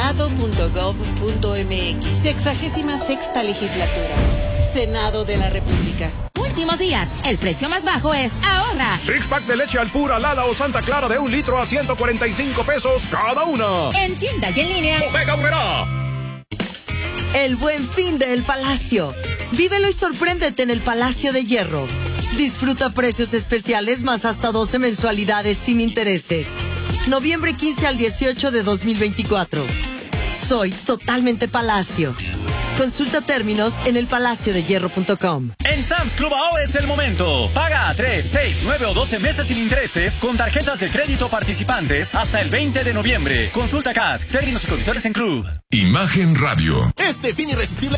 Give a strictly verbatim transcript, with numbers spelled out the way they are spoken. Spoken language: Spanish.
senado punto gov punto m x. Sexagésima sexta legislatura. Senado de la República. Últimos días. El precio más bajo es ahorra. Six pack de leche Alpura, Lala o Santa Clara de un litro a ciento cuarenta y cinco pesos cada una. En tienda y en línea. Bodega Aurrerá. El Buen Fin de El Palacio. Vívelo y sorpréndete en el Palacio de Hierro. Disfruta precios especiales más hasta doce mensualidades sin intereses. Noviembre quince al dieciocho de dos mil veinticuatro. Soy totalmente Palacio. Consulta términos en el palacio de hierro punto com. En Sam's Club ahora es el momento. Paga tres, seis, nueve o doce meses sin intereses con tarjetas de crédito participantes hasta el veinte de noviembre. Consulta C A S, términos y condiciones en Club. Imagen Radio. Este fin irresistible